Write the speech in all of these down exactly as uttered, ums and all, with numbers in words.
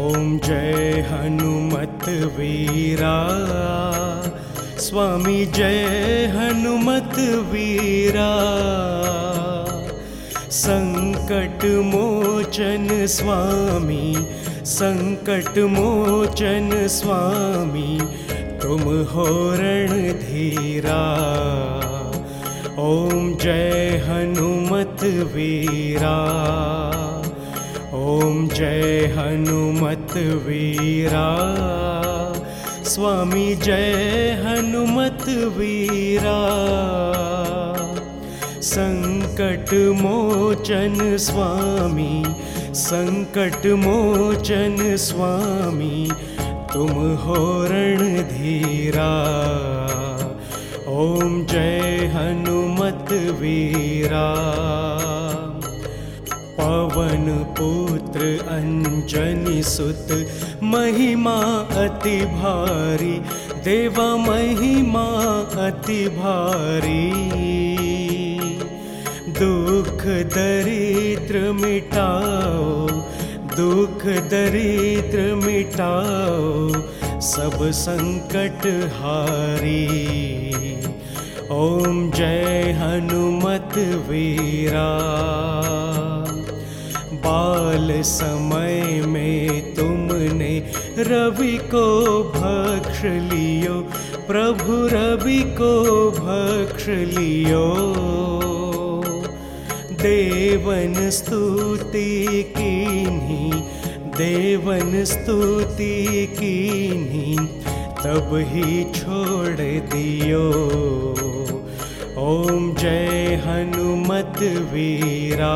ओम जय हनुमत वीरा, स्वामी जय हनुमत वीरा। संकट मोचन स्वामी, संकट मोचन स्वामी, तुम हो रणधीरा। ओम जय हनुमत वीरा, ओम जय हनुमत वीरा, स्वामी जय हनुमत वीरा। संकट मोचन स्वामी, संकट मोचन स्वामी, तुम हो रणधीरा। ओम जय हनुमत वीरा। पवन पुत्र अंजनी सुत, महिमा अति भारी, देवा महिमा अति भारी। दुख दरिद्र मिटाओ, दुख दरिद्र मिटाओ, सब संकट हारी। ओम जय हनुमत वीरा। बाल समय में तुमने रवि को भक्ष लियो, प्रभु रवि को भक्ष लियो। देवन स्तुति कीन्ही, देवन स्तुति कीन्ही, तब ही छोड़ दियो। ओम जय हनुमत वीरा।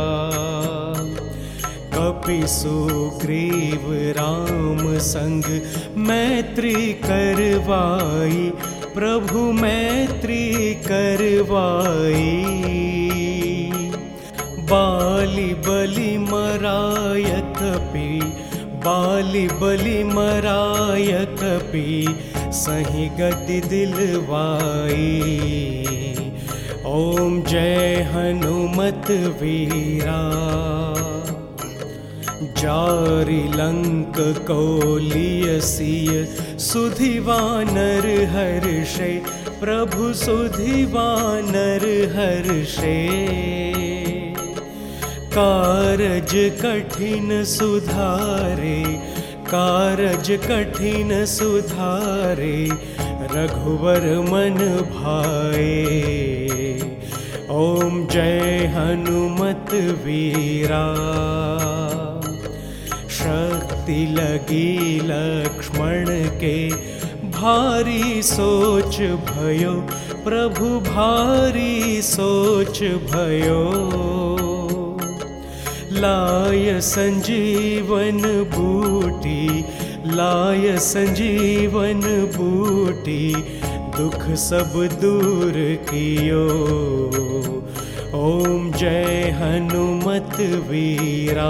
कपि सुग्रीव राम संग मैत्री करवाई, प्रभु मैत्री करवाई। बाली बलि मराय कपि, बाली बलि मराय कपि, सही गति दिलवाई। ओम जय हनुमत वीरा। जारि लंक को लिय सिय, सुधिवानर हर्षे, प्रभु सुधिवानर हर्षे। कारज कठिन सुधारे, कारज कठिन सुधारे, रघुवर मन भाए। ओम जय हनुमत वीरा। शक्ति लगी लक्ष्मण के, भारी सोच भयो, प्रभु भारी सोच भयो। लाय संजीवन बूटी, लाय संजीवन बूटी, दुख सब दूर कियो। ओम जय हनुमत वीरा।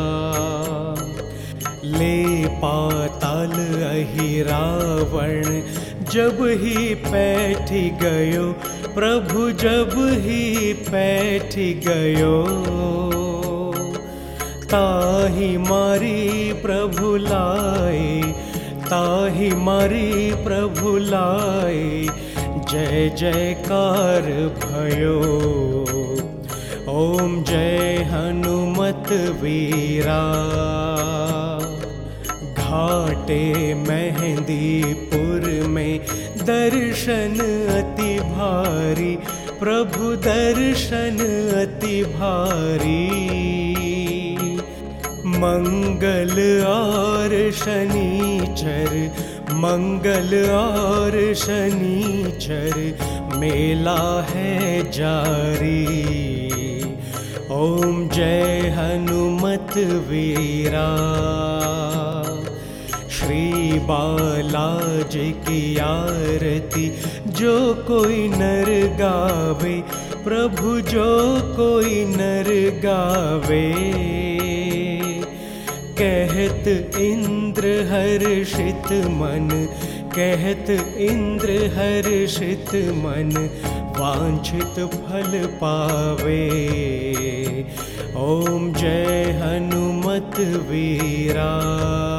ले पाताल अहि रावण, जब ही पैठ गयो, प्रभु जब ही पैठ गयो। ताहि मारी प्रभु लाए, ताहि मारी प्रभु लाए, जय जयकार भयो। ओम जय हनुमत वीरा। घाटे मेहंदीपुर में दर्शन अति भारी, प्रभु दर्शन अति भारी। मंगल और शनिचर, मंगल और शनिचर, मेला है जारी। ओम जय हनुमत वीरा। श्री बालाजी की आरती जो कोई नर गावे, प्रभु जो कोई नर गावे। कहत इंद्र हर्षित मन, कहत इंद्र हर्षित मन, वांछित फल पावे। ओम जय हनुमत वीरा।